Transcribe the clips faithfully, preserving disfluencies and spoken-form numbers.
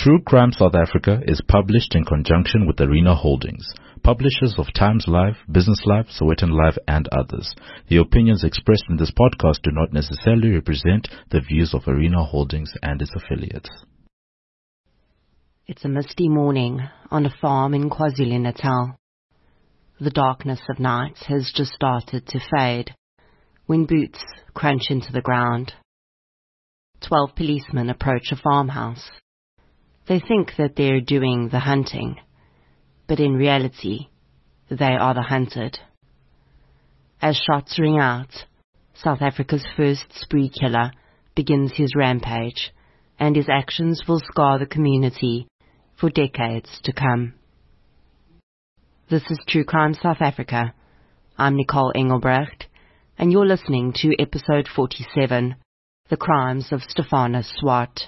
True Crime South Africa is published in conjunction with Arena Holdings, publishers of Times Live, Business Live, Sowetan Live, and others. The opinions expressed in this podcast do not necessarily represent the views of Arena Holdings and its affiliates. It's a misty morning on a farm in KwaZulu-Natal. The darkness of night has just started to fade when boots crunch into the ground. Twelve policemen approach a farmhouse. They think that they're doing the hunting, but in reality, they are the hunted. As shots ring out, South Africa's first spree killer begins his rampage, and his actions will scar the community for decades to come. This is True Crime South Africa. I'm Nicole Engelbrecht, and you're listening to episode forty-seven, The Crimes of Stephanus Swart.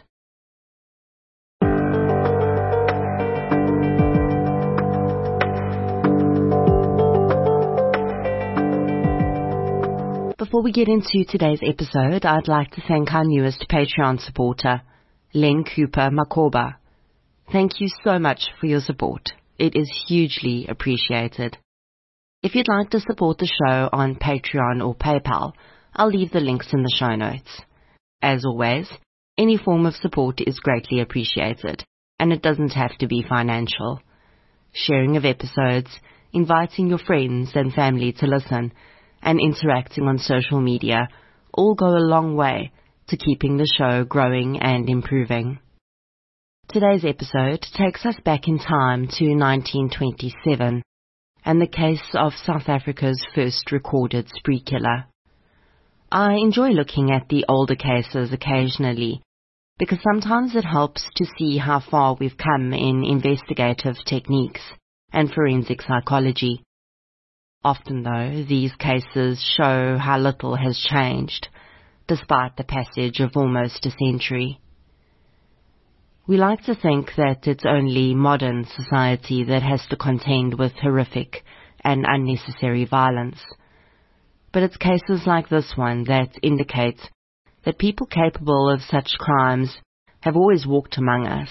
Before we get into today's episode, I'd like to thank our newest Patreon supporter, Len Cooper Makoba. Thank you so much for your support. It is hugely appreciated. If you'd like to support the show on Patreon or PayPal, I'll leave the links in the show notes. As always, any form of support is greatly appreciated, and it doesn't have to be financial. Sharing of episodes, inviting your friends and family to listen, and interacting on social media all go a long way to keeping the show growing and improving. Today's episode takes us back in time to nineteen twenty-seven and the case of South Africa's first recorded spree killer. I enjoy looking at the older cases occasionally because sometimes it helps to see how far we've come in investigative techniques and forensic psychology. Often, though, these cases show how little has changed, despite the passage of almost a century. We like to think that it's only modern society that has to contend with horrific and unnecessary violence. But it's cases like this one that indicate that people capable of such crimes have always walked among us.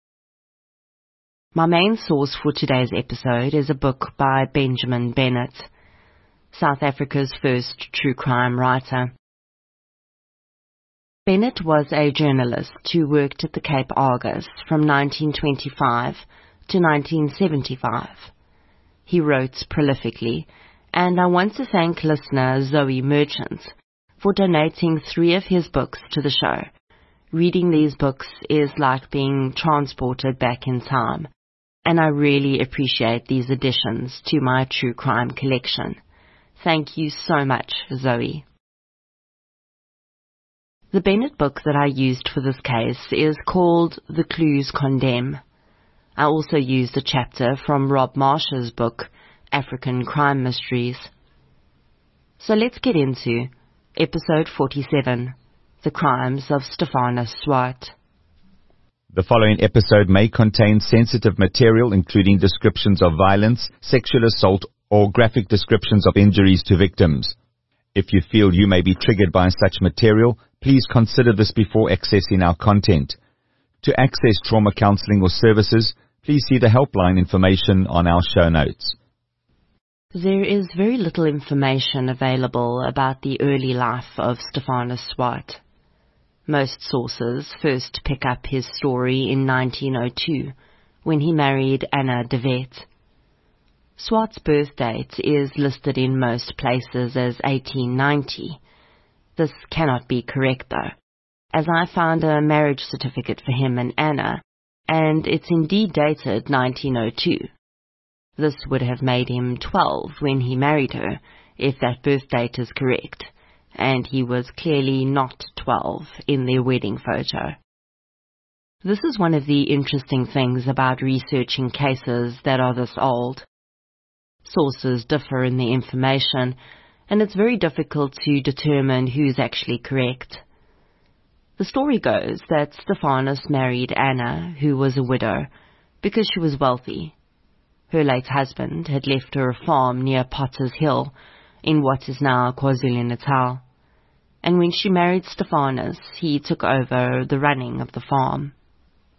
My main source for today's episode is a book by Benjamin Bennett, South Africa's first true crime writer. Bennett was a journalist who worked at the Cape Argus from nineteen twenty-five to nineteen seventy-five. He wrote prolifically, and I want to thank listener Zoe Merchant for donating three of his books to the show. Reading these books is like being transported back in time, and I really appreciate these additions to my true crime collection. Thank you so much, Zoe. The Bennett book that I used for this case is called The Clues Condemn. I also used a chapter from Rob Marsh's book, African Crime Mysteries. So let's get into episode forty-seven, The Crimes of Stephanus Swart. The following episode may contain sensitive material including descriptions of violence, sexual assault, or graphic descriptions of injuries to victims. If you feel you may be triggered by such material, please consider this before accessing our content. To access trauma counseling or services, please see the helpline information on our show notes. There is very little information available about the early life of Stephanus Swart. Most sources first pick up his story in nineteen oh two, when he married Anna de Wet. Swart's birth date is listed in most places as eighteen ninety. This cannot be correct, though, as I found a marriage certificate for him and Anna, and it's indeed dated nineteen oh two. This would have made him twelve when he married her, if that birth date is correct, and he was clearly not twelve in their wedding photo. This is one of the interesting things about researching cases that are this old. Sources differ in the information, and it's very difficult to determine who's actually correct. The story goes that Stephanus married Anna, who was a widow, because she was wealthy. Her late husband had left her a farm near Potter's Hill, in what is now KwaZulu-Natal, and when she married Stephanus, he took over the running of the farm.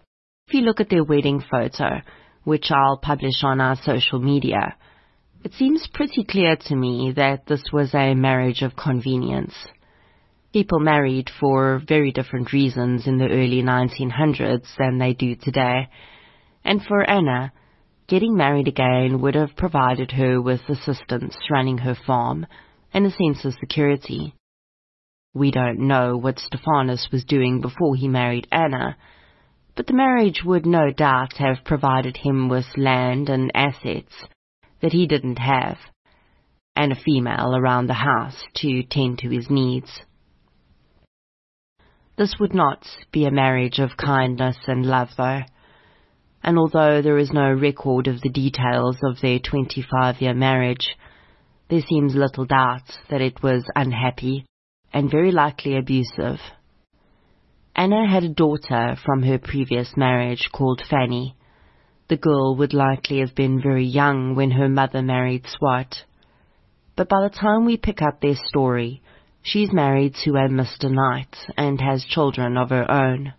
If you look at their wedding photo, which I'll publish on our social media, it seems pretty clear to me that this was a marriage of convenience. People married for very different reasons in the early nineteen hundreds than they do today, and for Anna, getting married again would have provided her with assistance running her farm and a sense of security. We don't know what Stephanus was doing before he married Anna, but the marriage would no doubt have provided him with land and assets that he didn't have, and a female around the house to tend to his needs. This would not be a marriage of kindness and love, though, and although there is no record of the details of their twenty-five-year marriage, there seems little doubt that it was unhappy and very likely abusive. Anna had a daughter from her previous marriage called Fanny. The girl would likely have been very young when her mother married Swart, but by the time we pick up their story, she's married to a Mister Knight and has children of her own.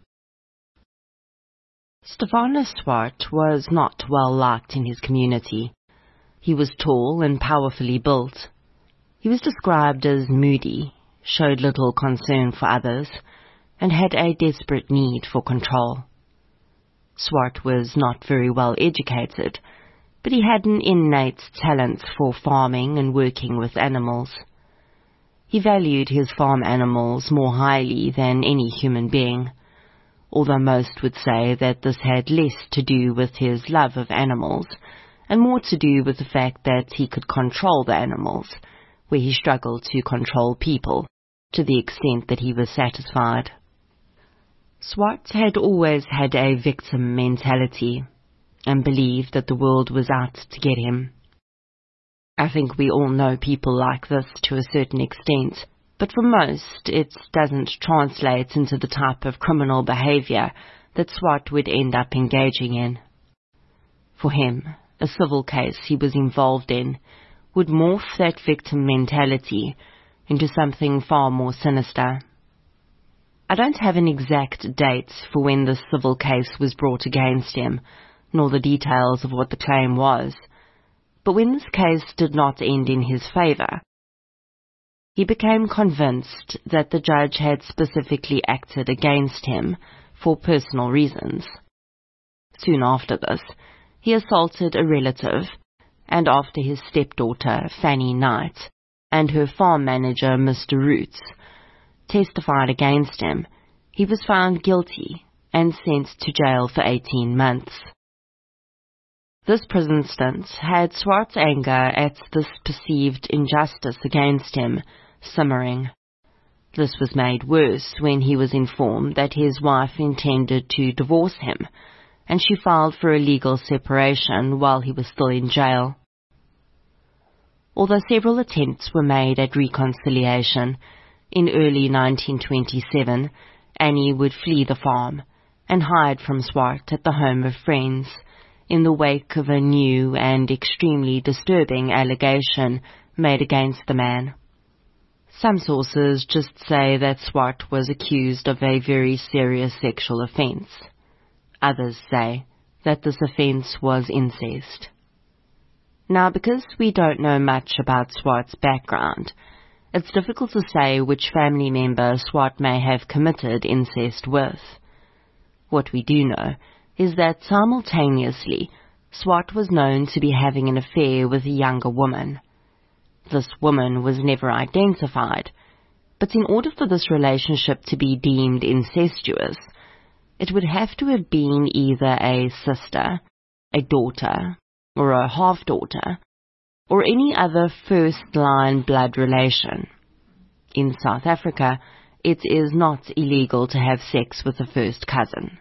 Stephanus Swart was not well liked in his community. He was tall and powerfully built. He was described as moody, showed little concern for others, and had a desperate need for control. Swart was not very well educated, but he had an innate talent for farming and working with animals. He valued his farm animals more highly than any human being, although most would say that this had less to do with his love of animals and more to do with the fact that he could control the animals, where he struggled to control people, to the extent that he was satisfied. Swart had always had a victim mentality and believed that the world was out to get him. I think we all know people like this to a certain extent, but for most it doesn't translate into the type of criminal behavior that Swart would end up engaging in. For him, a civil case he was involved in would morph that victim mentality into something far more sinister. I don't have an exact date for when this civil case was brought against him, nor the details of what the claim was, but when this case did not end in his favour, he became convinced that the judge had specifically acted against him for personal reasons. Soon after this, he assaulted a relative, and after his stepdaughter, Fanny Knight, and her farm manager, Mister Roots, testified against him, he was found guilty and sent to jail for eighteen months. This prison stint had Swart's anger at this perceived injustice against him simmering. This was made worse when he was informed that his wife intended to divorce him, and she filed for a legal separation while he was still in jail. Although several attempts were made at reconciliation, in early nineteen twenty-seven, Annie would flee the farm and hide from Swart at the home of friends in the wake of a new and extremely disturbing allegation made against the man. Some sources just say that Swart was accused of a very serious sexual offence. Others say that this offence was incest. Now, because we don't know much about Swart's background, it's difficult to say which family member Swart may have committed incest with. What we do know is that simultaneously, Swart was known to be having an affair with a younger woman. This woman was never identified, but in order for this relationship to be deemed incestuous, it would have to have been either a sister, a daughter, or a half-daughter, or any other first-line blood relation. In South Africa, it is not illegal to have sex with a first cousin.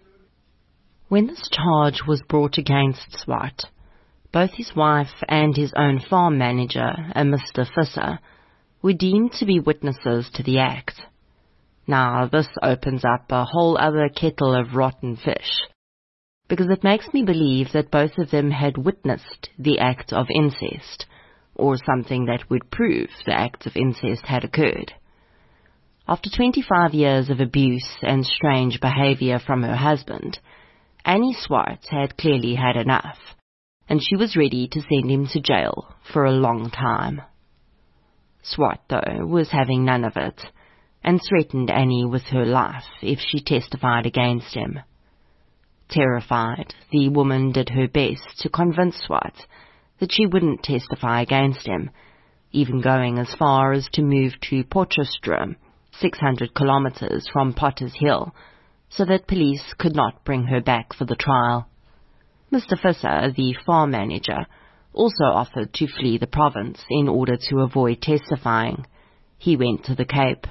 When this charge was brought against Swart, both his wife and his own farm manager, a Mister Visser, were deemed to be witnesses to the act. Now, this opens up a whole other kettle of rotten fish, because it makes me believe that both of them had witnessed the act of incest, or something that would prove the act of incest had occurred. After twenty-five years of abuse and strange behavior from her husband, Annie Swart had clearly had enough, and she was ready to send him to jail for a long time. Swart, though, was having none of it, and threatened Annie with her life if she testified against him. Terrified, the woman did her best to convince Swart that she wouldn't testify against him, even going as far as to move to Potchefstroom, six hundred kilometers from Potter's Hill, so that police could not bring her back for the trial. Mister Visser, the farm manager, also offered to flee the province in order to avoid testifying. He went to the Cape.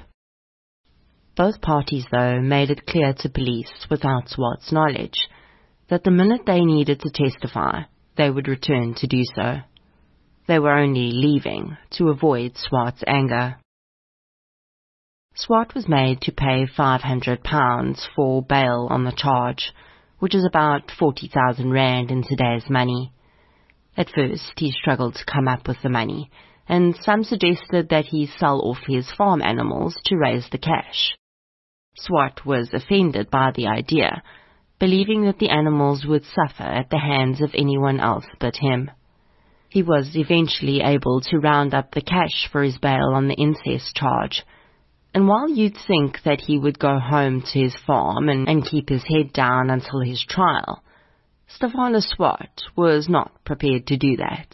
Both parties, though, made it clear to police, without Swart's knowledge, that the minute they needed to testify, they would return to do so. They were only leaving to avoid Swart's anger. Swart was made to pay five hundred pounds for bail on the charge, which is about forty thousand rand in today's money. At first he struggled to come up with the money, and some suggested that he sell off his farm animals to raise the cash. Swart was offended by the idea, believing that the animals would suffer at the hands of anyone else but him. He was eventually able to round up the cash for his bail on the incest charge, and while you'd think that he would go home to his farm and, and keep his head down until his trial, Stephanus Swart was not prepared to do that.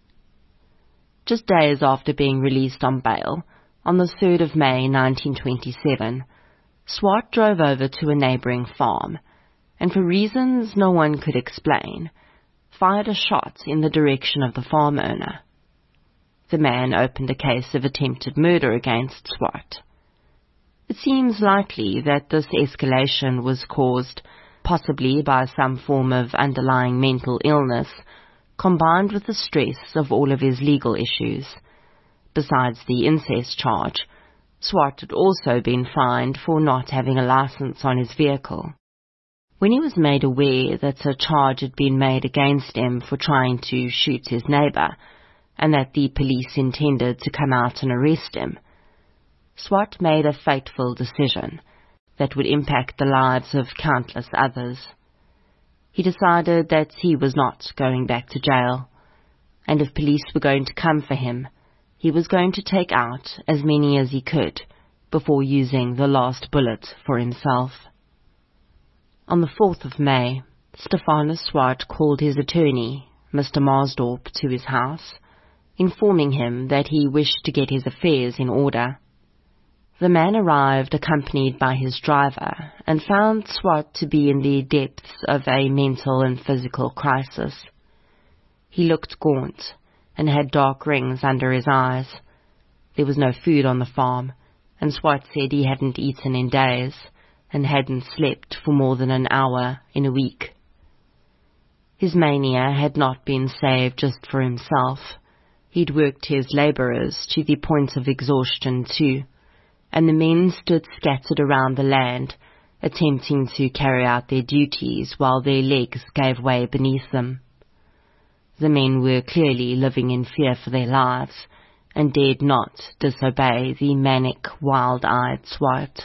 Just days after being released on bail, on the third of May nineteen twenty-seven, Swart drove over to a neighbouring farm, and for reasons no one could explain, fired a shot in the direction of the farm owner. The man opened a case of attempted murder against Swart. It seems likely that this escalation was caused possibly by some form of underlying mental illness, combined with the stress of all of his legal issues. Besides the incest charge, Swart had also been fined for not having a license on his vehicle. When he was made aware that a charge had been made against him for trying to shoot his neighbour, and that the police intended to come out and arrest him, Swart made a fateful decision that would impact the lives of countless others. He decided that he was not going back to jail, and if police were going to come for him, he was going to take out as many as he could before using the last bullet for himself. On the fourth of May, Stephanus Swart called his attorney, Mister Marsdorp, to his house, informing him that he wished to get his affairs in order. The man arrived accompanied by his driver and found Swart to be in the depths of a mental and physical crisis. He looked gaunt and had dark rings under his eyes. There was no food on the farm, and Swart said he hadn't eaten in days and hadn't slept for more than an hour in a week. His mania had not been saved just for himself. He'd worked his labourers to the point of exhaustion too, and the men stood scattered around the land, attempting to carry out their duties while their legs gave way beneath them. The men were clearly living in fear for their lives, and dared not disobey the manic, wild-eyed Swart.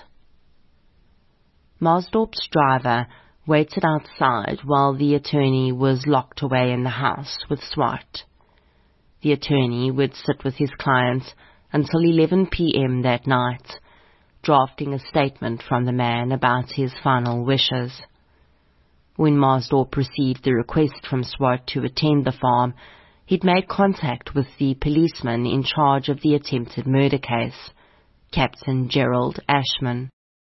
Marsdorp's driver waited outside while the attorney was locked away in the house with Swart. The attorney would sit with his clients until eleven p.m. that night, drafting a statement from the man about his final wishes. When Marsdorp received the request from Swart to attend the farm, he'd made contact with the policeman in charge of the attempted murder case, Captain Gerald Ashman.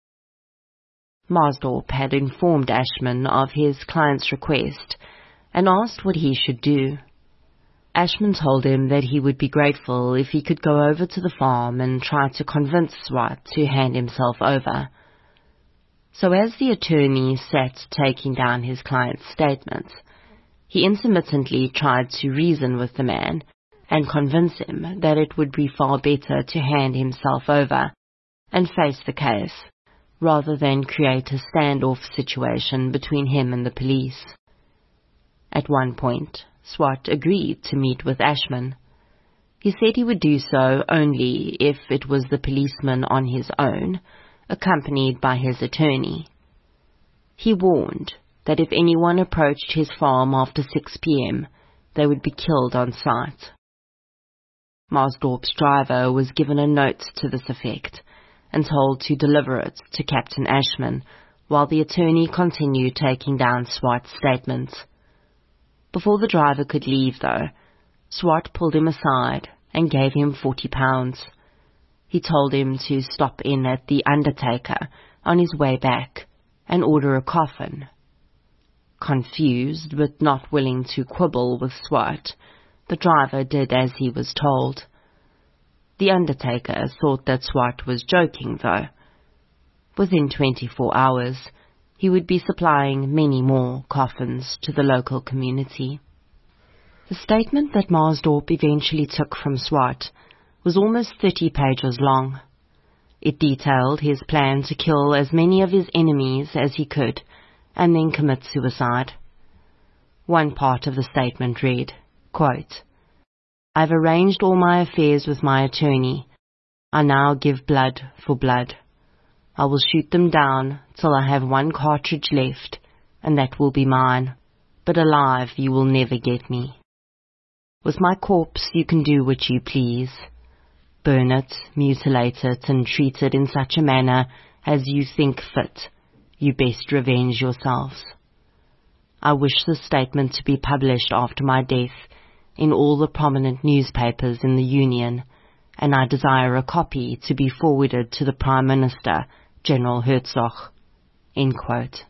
Marsdorp had informed Ashman of his client's request and asked what he should do. Ashman told him that he would be grateful if he could go over to the farm and try to convince Swart to hand himself over. So as the attorney sat taking down his client's statement, he intermittently tried to reason with the man and convince him that it would be far better to hand himself over and face the case, rather than create a standoff situation between him and the police. At one point, Swart agreed to meet with Ashman. He said he would do so only if it was the policeman on his own, accompanied by his attorney. He warned that if anyone approached his farm after six p.m., they would be killed on sight. Marsdorp's driver was given a note to this effect and told to deliver it to Captain Ashman, while the attorney continued taking down Swart's statements. Before the driver could leave, though, Swart pulled him aside and gave him forty pounds. He told him to stop in at the undertaker on his way back and order a coffin. Confused, but not willing to quibble with Swart, the driver did as he was told. The undertaker thought that Swart was joking, though. Within twenty-four hours, he would be supplying many more coffins to the local community. The statement that Marsdorp eventually took from Swart was almost thirty pages long. It detailed his plan to kill as many of his enemies as he could and then commit suicide. One part of the statement read, quote, "I've arranged all my affairs with my attorney. I now give blood for blood. I will shoot them down till I have one cartridge left, and that will be mine. But alive you will never get me. With my corpse you can do what you please. Burn it, mutilate it, and treat it in such a manner as you think fit. You best revenge yourselves. I wish this statement to be published after my death in all the prominent newspapers in the Union, and I desire a copy to be forwarded to the Prime Minister, General Herzog." End quote.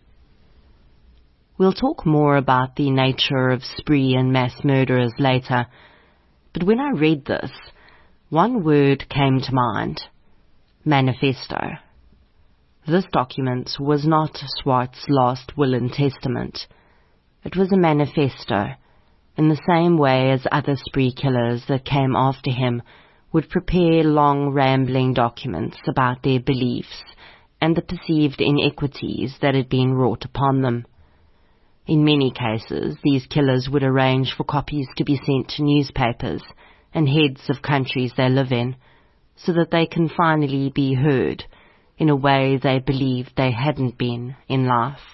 We'll talk more about the nature of spree and mass murderers later, but when I read this, one word came to mind: manifesto. This document was not Swart's last will and testament. It was a manifesto, in the same way as other spree killers that came after him would prepare long rambling documents about their beliefs and the perceived inequities that had been wrought upon them. In many cases, these killers would arrange for copies to be sent to newspapers and heads of countries they live in, so that they can finally be heard in a way they believed they hadn't been in life.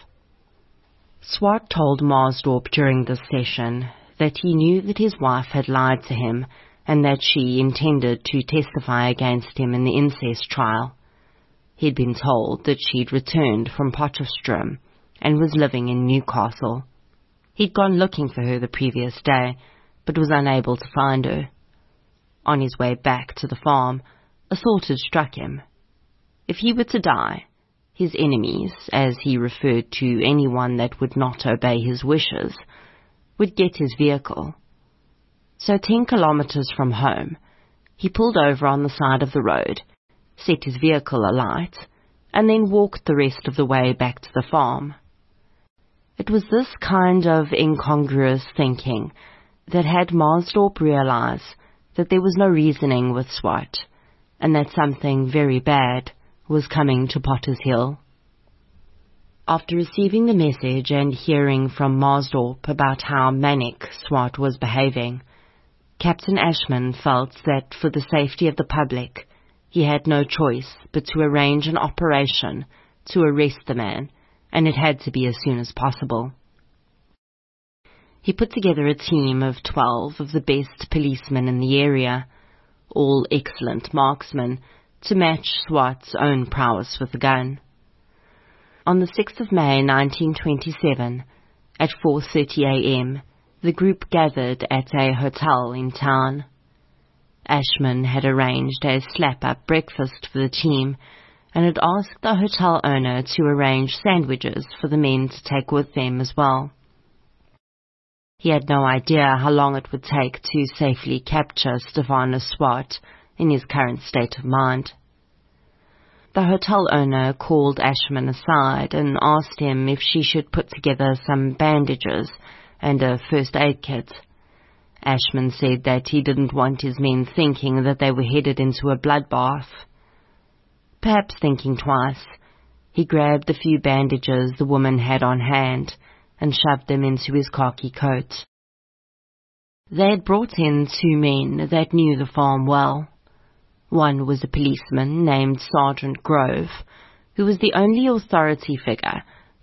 Swart told Marsdorp during this session that he knew that his wife had lied to him and that she intended to testify against him in the incest trial. He'd been told that she'd returned from Potchefstroom and was living in Newcastle. He'd gone looking for her the previous day, but was unable to find her. On his way back to the farm, a thought had struck him. If he were to die, his enemies, as he referred to anyone that would not obey his wishes, would get his vehicle. So ten kilometres from home, he pulled over on the side of the road, set his vehicle alight, and then walked the rest of the way back to the farm. It was this kind of incongruous thinking that had Marsdorp realize that there was no reasoning with Swart, and that something very bad was coming to Potter's Hill. After receiving the message and hearing from Marsdorp about how manic Swart was behaving, Captain Ashman felt that for the safety of the public, he had no choice but to arrange an operation to arrest the man, and it had to be as soon as possible. He put together a team of twelve of the best policemen in the area, all excellent marksmen, to match Swart's own prowess with a gun. On the sixth of May nineteen twenty-seven, at four thirty a m, the group gathered at a hotel in town. Ashman had arranged a slap-up breakfast for the team and had asked the hotel owner to arrange sandwiches for the men to take with them as well. He had no idea how long it would take to safely capture Stephanus Swart in his current state of mind. The hotel owner called Ashman aside and asked him if she should put together some bandages and a first aid kit. Ashman said that he didn't want his men thinking that they were headed into a bloodbath. Perhaps thinking twice, he grabbed the few bandages the woman had on hand and shoved them into his khaki coat. They had brought in two men that knew the farm well. One was a policeman named Sergeant Grove, who was the only authority figure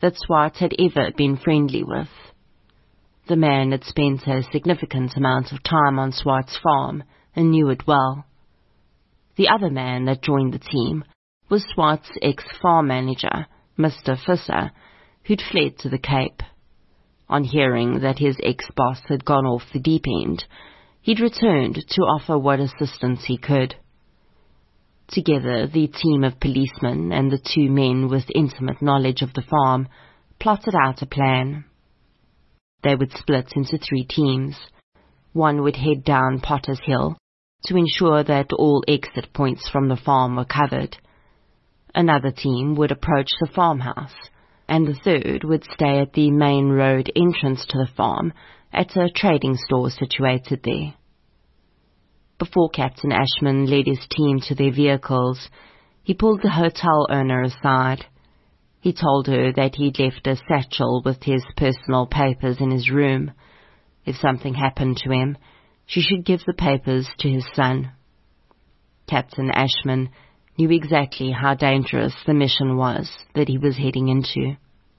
that Swart had ever been friendly with. The man had spent a significant amount of time on Swart's farm and knew it well. The other man that joined the team was Swart's ex-farm manager, Mister Visser, who'd fled to the Cape. On hearing that his ex-boss had gone off the deep end, he'd returned to offer what assistance he could. Together, the team of policemen and the two men with intimate knowledge of the farm plotted out a plan. They would split into three teams. One would head down Potter's Hill to ensure that all exit points from the farm were covered. Another team would approach the farmhouse, and the third would stay at the main road entrance to the farm at a trading store situated there. Before Captain Ashman led his team to their vehicles, he pulled the hotel owner aside. He told her that he'd left a satchel with his personal papers in his room. If something happened to him, she should give the papers to his son. Captain Ashman knew exactly how dangerous the mission was that he was heading into.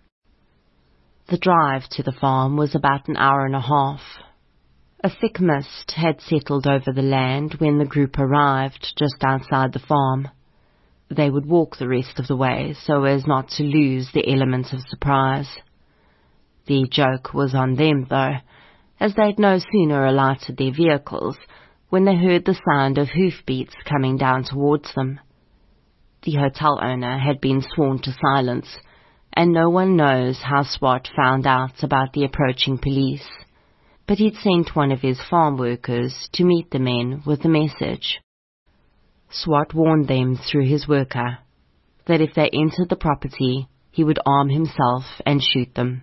The drive to the farm was about an hour and a half. A thick mist had settled over the land when the group arrived just outside the farm. They would walk the rest of the way so as not to lose the element of surprise. The joke was on them, though, as they'd no sooner alighted their vehicles when they heard the sound of hoofbeats coming down towards them. The hotel owner had been sworn to silence, and no one knows how Swart found out about the approaching police, but he'd sent one of his farm workers to meet the men with a message. Swart warned them through his worker that if they entered the property, he would arm himself and shoot them.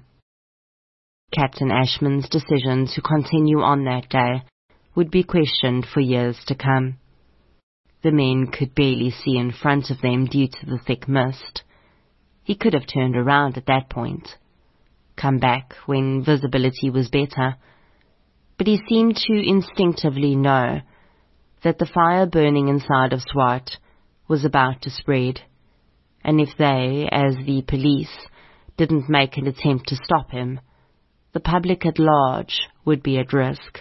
Captain Ashman's decision to continue on that day would be questioned for years to come. The men could barely see in front of them due to the thick mist. He could have turned around at that point, come back when visibility was better, but he seemed to instinctively know that the fire burning inside of Swart was about to spread, and if they, as the police, didn't make an attempt to stop him, the public at large would be at risk.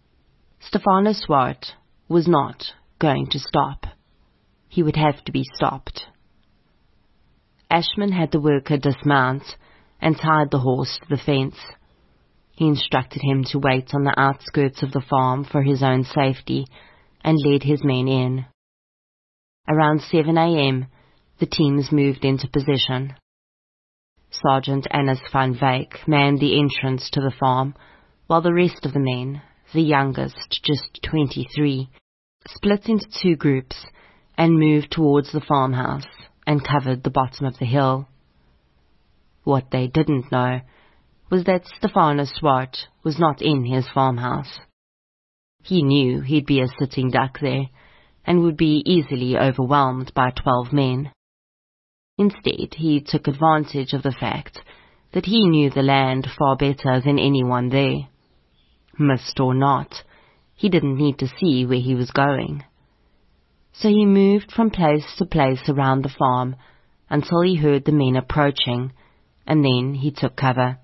Stefano Swart was not going to stop. He would have to be stopped. Ashman had the worker dismount and tied the horse to the fence. He instructed him to wait on the outskirts of the farm for his own safety and led his men in. Around seven a.m., the teams moved into position. Sergeant Annis van Wyk manned the entrance to the farm, while the rest of the men, the youngest, just twenty-three, split into two groups and moved towards the farmhouse and covered the bottom of the hill. What they didn't know was that Stefano Swart was not in his farmhouse. He knew he'd be a sitting duck there, and would be easily overwhelmed by twelve men. Instead, he took advantage of the fact that he knew the land far better than anyone there. Mist or not, he didn't need to see where he was going. So he moved from place to place around the farm until he heard the men approaching, and then he took cover.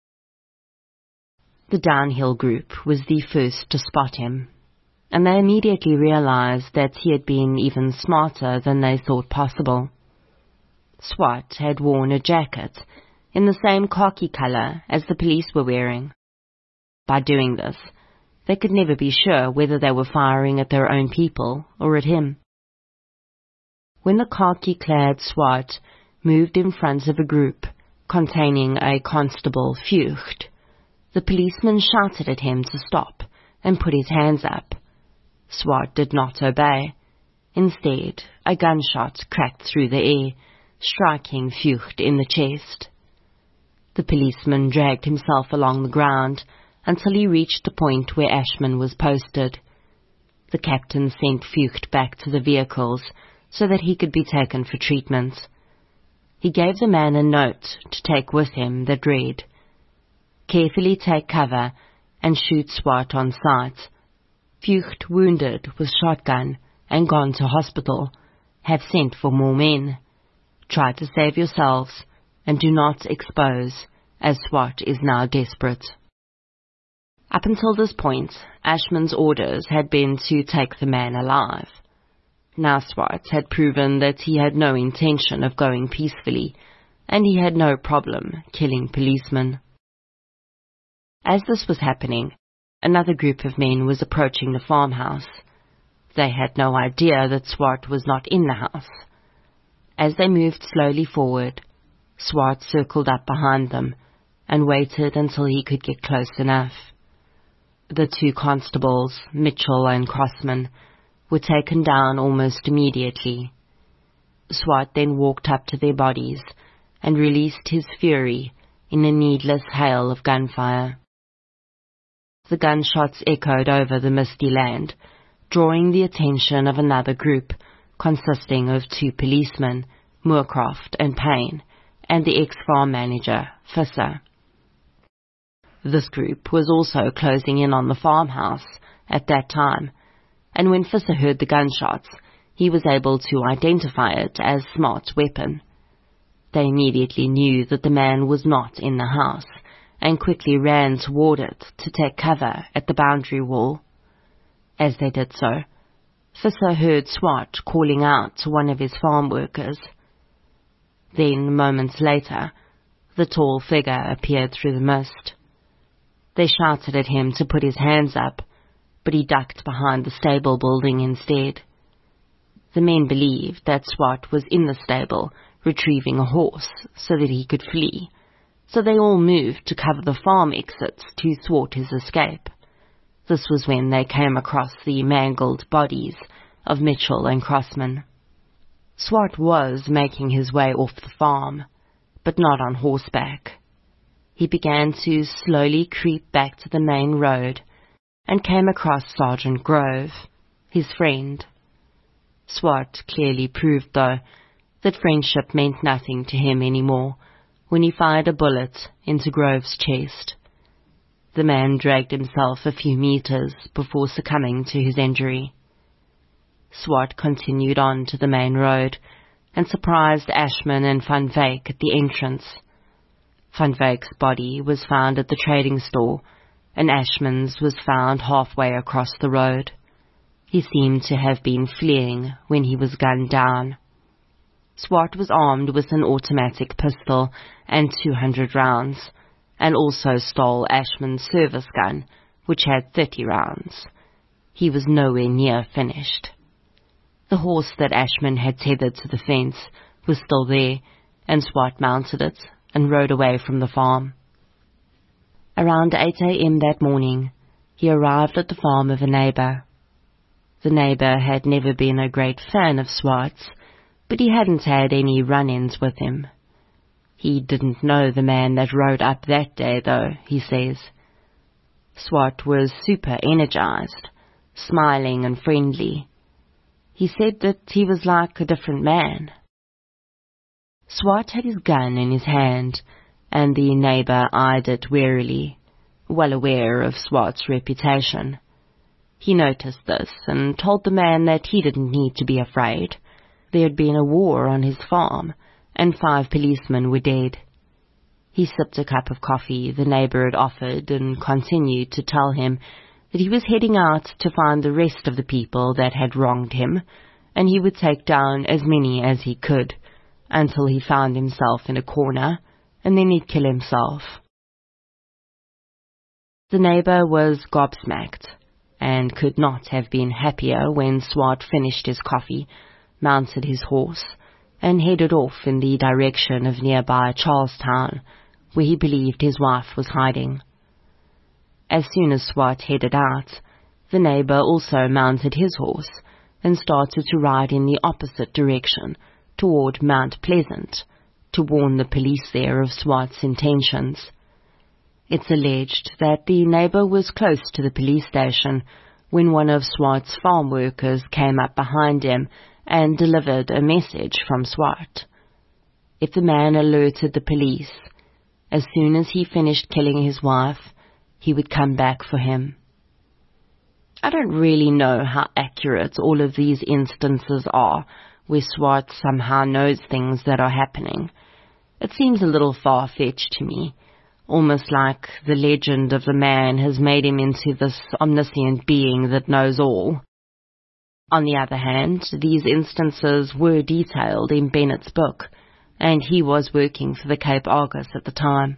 The downhill group was the first to spot him, and they immediately realized that he had been even smarter than they thought possible. Swart had worn a jacket in the same khaki color as the police were wearing. By doing this, they could never be sure whether they were firing at their own people or at him. When the khaki-clad Swart moved in front of a group containing a Constable Vught, the policeman shouted at him to stop and put his hands up. Swart did not obey. Instead, a gunshot cracked through the air, striking Vught in the chest. The policeman dragged himself along the ground until he reached the point where Ashman was posted. The captain sent Vught back to the vehicles so that he could be taken for treatment. He gave the man a note to take with him that read, "Carefully take cover and shoot Swart on sight. Vught wounded with shotgun and gone to hospital. Have sent for more men. Try to save yourselves and do not expose, as SWAT is now desperate. Up until this point, Ashman's orders had been to take the man alive. Now SWAT had proven that he had no intention of going peacefully, and he had no problem killing policemen. As this was happening, another group of men was approaching the farmhouse. They had no idea that SWAT was not in the house. As they moved slowly forward, SWAT circled up behind them and waited until he could get close enough. The two constables, Mitchell and Crossman, were taken down almost immediately. SWAT then walked up to their bodies and released his fury in a needless hail of gunfire. The gunshots echoed over the misty land, drawing the attention of another group consisting of two policemen, Moorcroft and Payne, and the ex-farm manager, Visser. This group was also closing in on the farmhouse at that time, and when Visser heard the gunshots, he was able to identify it as Smart's weapon. They immediately knew that the man was not in the house, and quickly ran toward it to take cover at the boundary wall. As they did so, Visser heard SWAT calling out to one of his farm workers. Then, moments later, the tall figure appeared through the mist. They shouted at him to put his hands up, but he ducked behind the stable building instead. The men believed that SWAT was in the stable, retrieving a horse so that he could flee, so they all moved to cover the farm exits to thwart his escape. This was when they came across the mangled bodies of Mitchell and Crossman. SWAT was making his way off the farm, but not on horseback. He began to slowly creep back to the main road and came across Sergeant Grove, his friend. SWAT clearly proved, though, that friendship meant nothing to him anymore when he fired a bullet into Grove's chest. The man dragged himself a few meters before succumbing to his injury. SWAT continued on to the main road and surprised Ashman and Van Wyk at the entrance. Van Wyk's body was found at the trading store, and Ashman's was found halfway across the road. He seemed to have been fleeing when he was gunned down. SWAT was armed with an automatic pistol and two hundred rounds, and also stole Ashman's service gun, which had thirty rounds. He was nowhere near finished. The horse that Ashman had tethered to the fence was still there, and SWAT mounted it and rode away from the farm. Around eight a.m. that morning, he arrived at the farm of a neighbor. The neighbor had never been a great fan of SWAT's, but he hadn't had any run-ins with him. He didn't know the man that rode up that day, though, he says. SWAT was super energized, smiling and friendly. He said that he was like a different man. SWAT had his gun in his hand, and the neighbor eyed it warily, well aware of SWAT's reputation. He noticed this and told the man that he didn't need to be afraid. There had been a war on his farm, and five policemen were dead. He sipped a cup of coffee the neighbor had offered and continued to tell him that he was heading out to find the rest of the people that had wronged him, and he would take down as many as he could, until he found himself in a corner, and then he'd kill himself. The neighbor was gobsmacked, and could not have been happier when SWAT finished his coffee, mounted his horse, and headed off in the direction of nearby Charlestown, where he believed his wife was hiding. As soon as SWAT headed out, the neighbor also mounted his horse and started to ride in the opposite direction, toward Mount Pleasant, to warn the police there of SWAT's intentions. It's alleged that the neighbor was close to the police station when one of SWAT's farm workers came up behind him and delivered a message from SWAT. If the man alerted the police, as soon as he finished killing his wife, he would come back for him. I don't really know how accurate all of these instances are, where SWAT somehow knows things that are happening. It seems a little far-fetched to me, almost like the legend of the man has made him into this omniscient being that knows all. On the other hand, these instances were detailed in Bennett's book, and he was working for the Cape Argus at the time.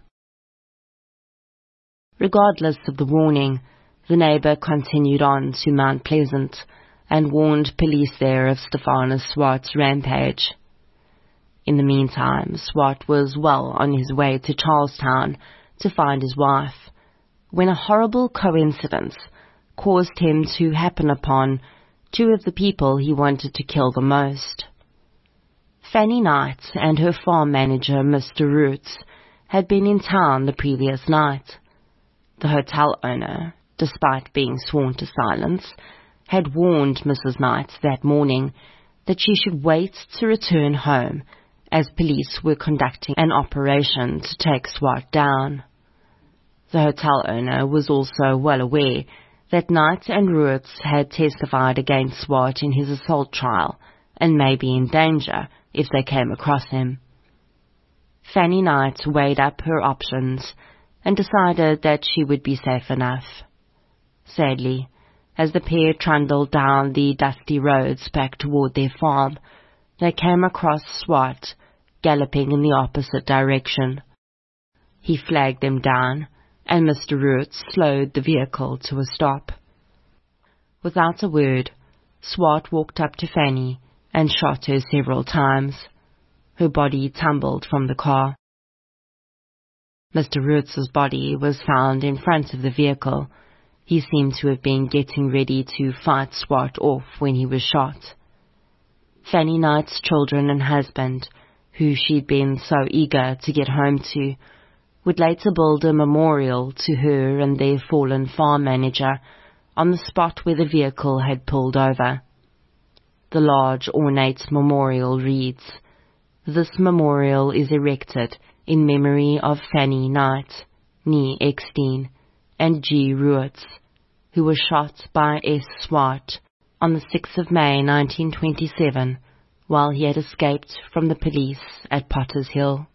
Regardless of the warning, the neighbour continued on to Mount Pleasant and warned police there of Stephanus Swart's rampage. In the meantime, Swart was well on his way to Charlestown to find his wife, when a horrible coincidence caused him to happen upon two of the people he wanted to kill the most. Fanny Knight and her farm manager, Mister Roots, had been in town the previous night. The hotel owner, despite being sworn to silence, had warned Missus Knight that morning that she should wait to return home, as police were conducting an operation to take Swart down. The hotel owner was also well aware that Knight and Roots had testified against Swart in his assault trial, and may be in danger if they came across him. Fanny Knight weighed up her options and decided that she would be safe enough. Sadly, as the pair trundled down the dusty roads back toward their farm, they came across Swart galloping in the opposite direction. He flagged them down, and Mister Roots slowed the vehicle to a stop. Without a word, Swart walked up to Fanny and shot her several times. Her body tumbled from the car. Mister Roots's body was found in front of the vehicle. He seemed to have been getting ready to fight Swart off when he was shot. Fanny Knight's children and husband, who she'd been so eager to get home to, would later build a memorial to her and their fallen farm manager on the spot where the vehicle had pulled over. The large, ornate memorial reads, "This memorial is erected in memory of Fanny Knight, nee Eckstein, and G. Roots, who was shot by S. Swart on the sixth of May nineteen twenty-seven, while he had escaped from the police at Potter's Hill."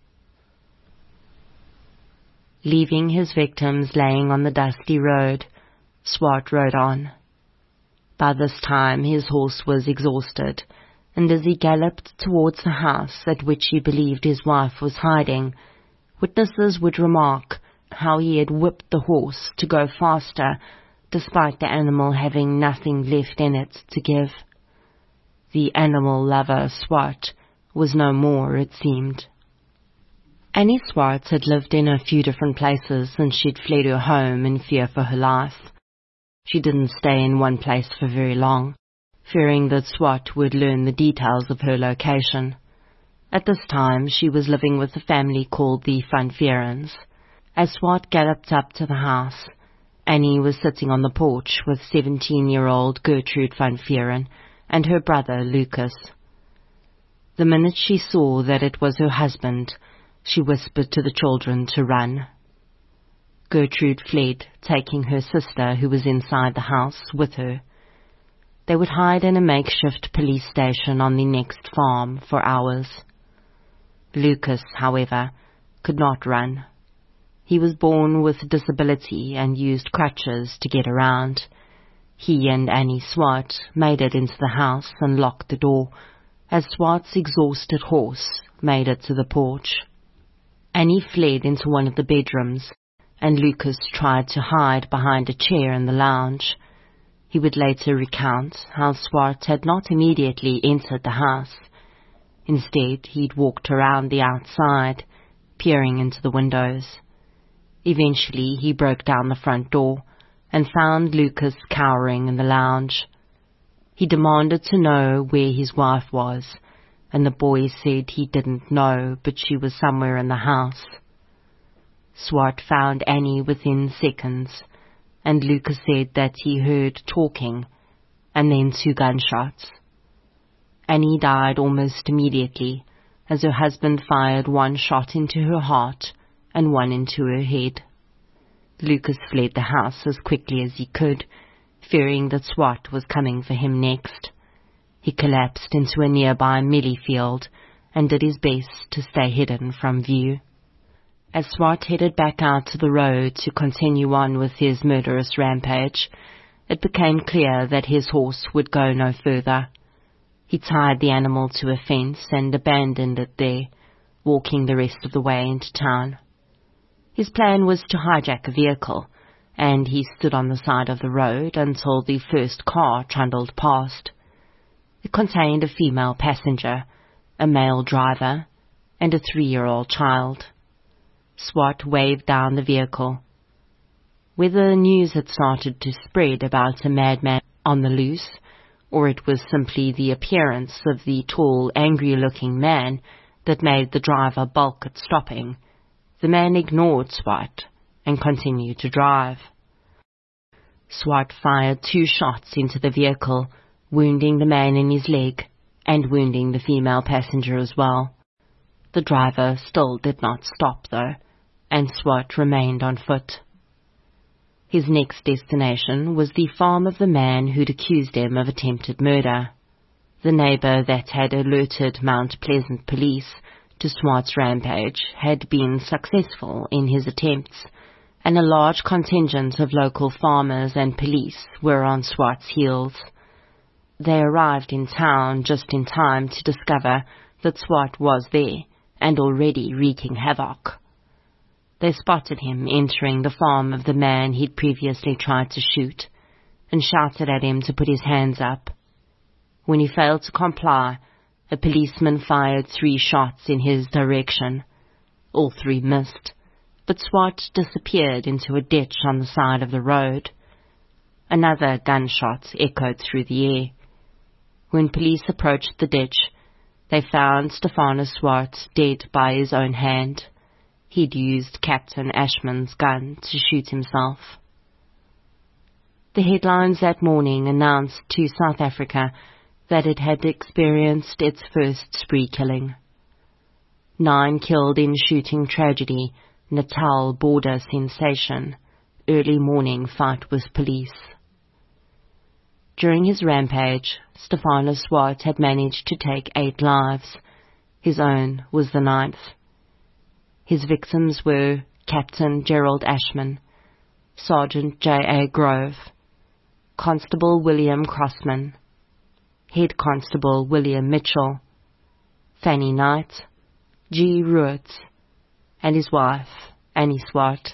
Leaving his victims laying on the dusty road, Swart rode on. By this time his horse was exhausted, and as he galloped towards the house at which he believed his wife was hiding, witnesses would remark how he had whipped the horse to go faster, despite the animal having nothing left in it to give. The animal lover Swart was no more, it seemed. Annie Swart had lived in a few different places since she'd fled her home in fear for her life. She didn't stay in one place for very long, fearing that Swart would learn the details of her location. At this time, she was living with a family called the Van Vierens. As Swart galloped up to the house, Annie was sitting on the porch with seventeen-year-old Gertrude Van Vieren and her brother Lucas. The minute she saw that it was her husband, she whispered to the children to run. Gertrude fled, taking her sister, who was inside the house, with her. They would hide in a makeshift police station on the next farm for hours. Lucas, however, could not run. He was born with disability and used crutches to get around. He and Annie Swart made it into the house and locked the door, as Swart's exhausted horse made it to the porch. Annie fled into one of the bedrooms, and Lucas tried to hide behind a chair in the lounge. He would later recount how Swart had not immediately entered the house. Instead, he'd walked around the outside, peering into the windows. Eventually, he broke down the front door and found Lucas cowering in the lounge. He demanded to know where his wife was, and the boy said he didn't know, but she was somewhere in the house. Swart found Annie within seconds, and Lucas said that he heard talking, and then two gunshots. Annie died almost immediately, as her husband fired one shot into her heart and one into her head. Lucas fled the house as quickly as he could, fearing that Swart was coming for him next. He collapsed into a nearby mealie field and did his best to stay hidden from view. As Swart headed back out to the road to continue on with his murderous rampage, it became clear that his horse would go no further. He tied the animal to a fence and abandoned it there, walking the rest of the way into town. His plan was to hijack a vehicle, and he stood on the side of the road until the first car trundled past. It contained a female passenger, a male driver, and a three-year-old child. Swart waved down the vehicle. Whether the news had started to spread about a madman on the loose, or it was simply the appearance of the tall, angry-looking man that made the driver balk at stopping, the man ignored Swart and continued to drive. Swart fired two shots into the vehicle, wounding the man in his leg and wounding the female passenger as well. The driver still did not stop, though, and Swart remained on foot. His next destination was the farm of the man who'd accused him of attempted murder. The neighbour that had alerted Mount Pleasant police to Swart's rampage had been successful in his attempts, and a large contingent of local farmers and police were on Swart's heels. They arrived in town just in time to discover that Swart was there and already wreaking havoc. They spotted him entering the farm of the man he'd previously tried to shoot, and shouted at him to put his hands up. When he failed to comply, a policeman fired three shots in his direction. All three missed, but Swart disappeared into a ditch on the side of the road. Another gunshot echoed through the air. When police approached the ditch, they found Stephanus Swart dead by his own hand. He'd used Captain Ashman's gun to shoot himself. The headlines that morning announced to South Africa that it had experienced its first spree killing. Nine killed in shooting tragedy, Natal border sensation, early morning fight with police. During his rampage, Stephanus Swart had managed to take eight lives. His own was the ninth. His victims were Captain Gerald Ashman, Sergeant J A Grove, Constable William Crossman, Head Constable William Mitchell, Fanny Knight, G. Ruert, and his wife, Annie Swart.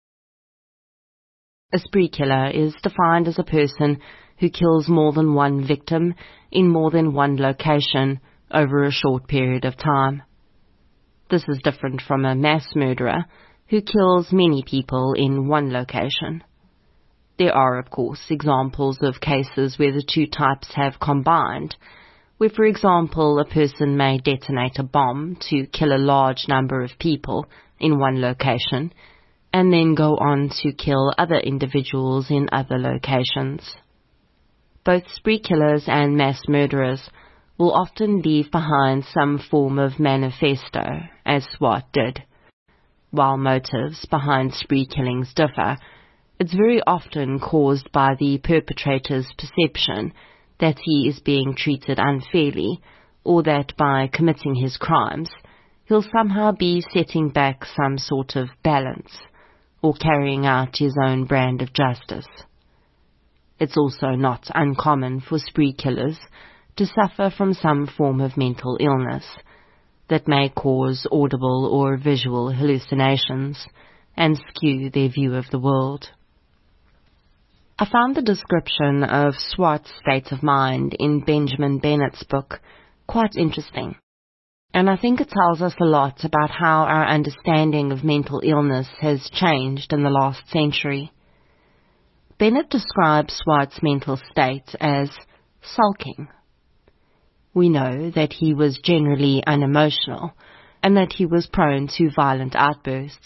A spree killer is defined as a person who kills more than one victim in more than one location over a short period of time. This is different from a mass murderer who kills many people in one location. There are, of course, examples of cases where the two types have combined, where, for example, a person may detonate a bomb to kill a large number of people in one location, and then go on to kill other individuals in other locations. Both spree killers and mass murderers will often leave behind some form of manifesto, as Swart did. While motives behind spree killings differ, it's very often caused by the perpetrator's perception that he is being treated unfairly, or that by committing his crimes, he'll somehow be setting back some sort of balance, or carrying out his own brand of justice. It's also not uncommon for spree killers to suffer from some form of mental illness that may cause audible or visual hallucinations and skew their view of the world. I found the description of Swart's state of mind in Benjamin Bennett's book quite interesting, and I think it tells us a lot about how our understanding of mental illness has changed in the last century. Bennett describes Swart's mental state as sulking. We know that he was generally unemotional and that he was prone to violent outbursts.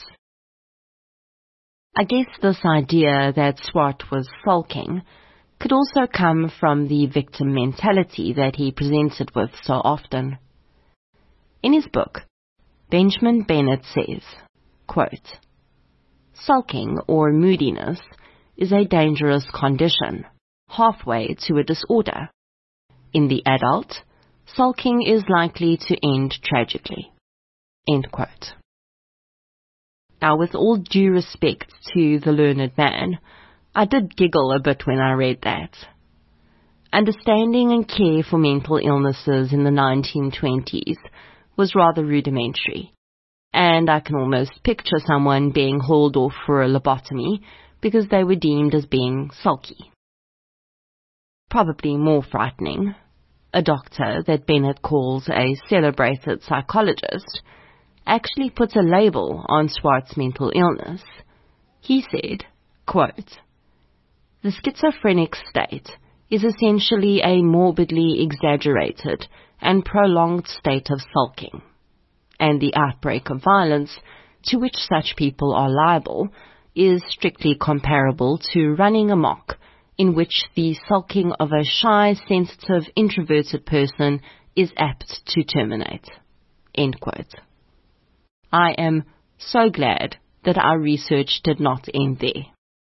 I guess this idea that Swart was sulking could also come from the victim mentality that he presented with so often. In his book, Benjamin Bennett says, quote, "Sulking or moodiness is a dangerous condition, halfway to a disorder. In the adult, sulking is likely to end tragically. End quote. Now, with all due respect to the learned man, I did giggle a bit when I read that. Understanding and care for mental illnesses in the nineteen twenties was rather rudimentary, and I can almost picture someone being hauled off for a lobotomy because they were deemed as being sulky. Probably more frightening, a doctor that Bennett calls a celebrated psychologist actually puts a label on Swart's mental illness. He said, quote, "The schizophrenic state is essentially a morbidly exaggerated and prolonged state of sulking, and the outbreak of violence to which such people are liable is strictly comparable to running amok, in which the sulking of a shy, sensitive, introverted person is apt to terminate." End quote. I am so glad that our research did not end there.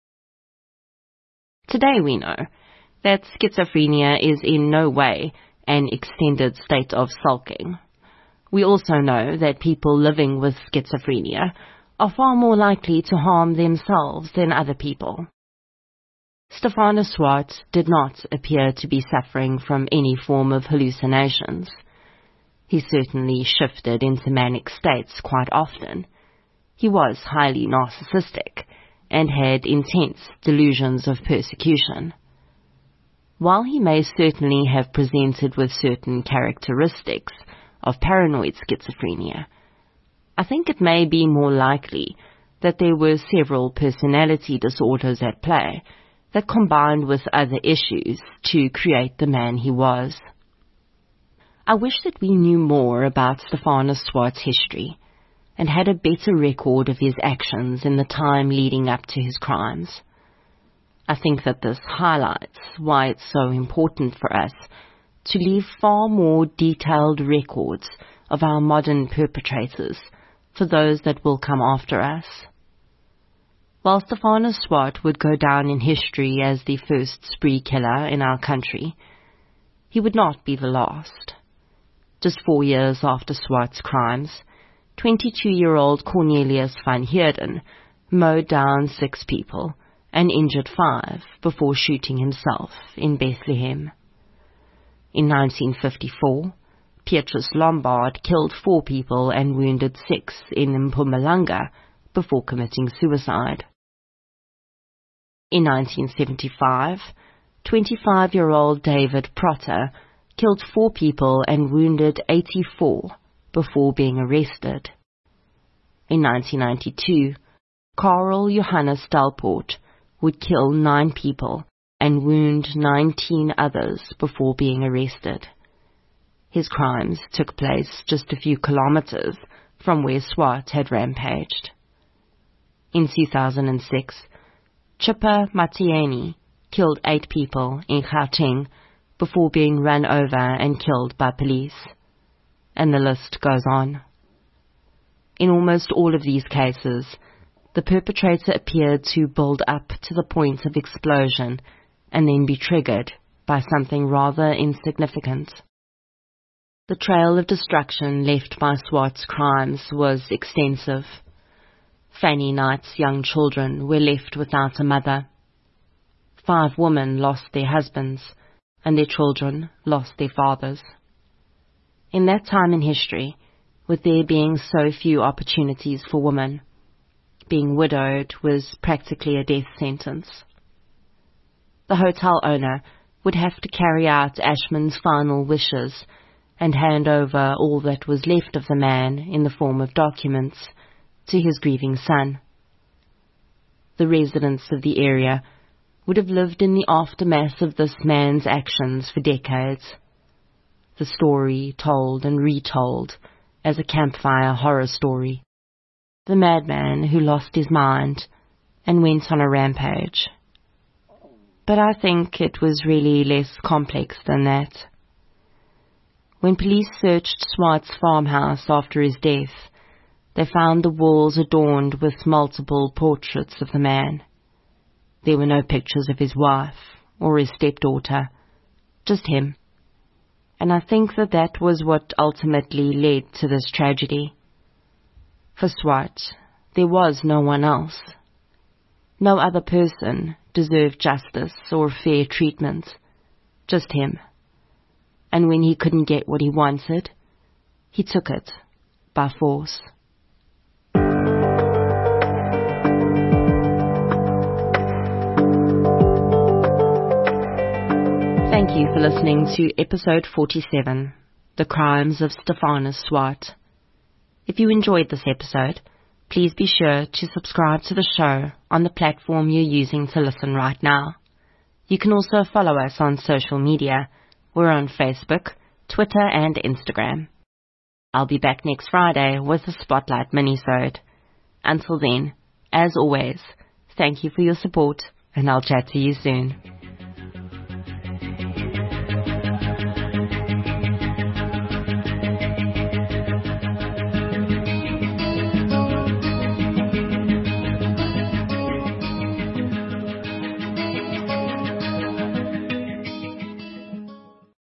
Today we know that schizophrenia is in no way an extended state of sulking. We also know that people living with schizophrenia are far more likely to harm themselves than other people. Stefanus Swart did not appear to be suffering from any form of hallucinations. He certainly shifted into manic states quite often. He was highly narcissistic and had intense delusions of persecution. While he may certainly have presented with certain characteristics of paranoid schizophrenia, I think it may be more likely that there were several personality disorders at play that combined with other issues to create the man he was. I wish that we knew more about Stefanus Swart's history and had a better record of his actions in the time leading up to his crimes. I think that this highlights why it's so important for us to leave far more detailed records of our modern perpetrators for those that will come after us. While Stefanus Swart would go down in history as the first spree killer in our country, he would not be the last. Just four years after Swart's crimes, twenty-two-year-old Cornelius van Heerden mowed down six people and injured five before shooting himself in Bethlehem. In nineteen fifty-four, Petrus Lombard killed four people and wounded six in Mpumalanga before committing suicide. In nineteen seventy-five, twenty-five-year-old David Protter killed four people and wounded eighty-four before being arrested. In nineteen ninety-two, Karel Johannes Delpoort would kill nine people and wound nineteen others before being arrested. His crimes took place just a few kilometers from where Swart had rampaged. In two thousand six, Chipper Matieni killed eight people in Gauteng before being run over and killed by police. And the list goes on. In almost all of these cases, the perpetrator appeared to build up to the point of explosion and then be triggered by something rather insignificant. The trail of destruction left by Swart's crimes was extensive. Fanny Knight's young children were left without a mother. Five women lost their husbands, and their children lost their fathers. In that time in history, with there being so few opportunities for women, being widowed was practically a death sentence. The hotel owner would have to carry out Ashman's final wishes and hand over all that was left of the man in the form of documents to his grieving son. The residents of the area would have lived in the aftermath of this man's actions for decades. The story told and retold as a campfire horror story. The madman who lost his mind and went on a rampage. But I think it was really less complex than that. When police searched Swart's farmhouse after his death, they found the walls adorned with multiple portraits of the man. There were no pictures of his wife or his stepdaughter, just him. And I think that that was what ultimately led to this tragedy. For Swart, there was no one else. No other person deserved justice or fair treatment. Just him. And when he couldn't get what he wanted, he took it by force. Thank you for listening to episode forty-seven, The Crimes of Stephanus Swart. If you enjoyed this episode, please be sure to subscribe to the show on the platform you're using to listen right now. You can also follow us on social media. We're on Facebook, Twitter and Instagram. I'll be back next Friday with a Spotlight minisode. Until then, as always, thank you for your support and I'll chat to you soon.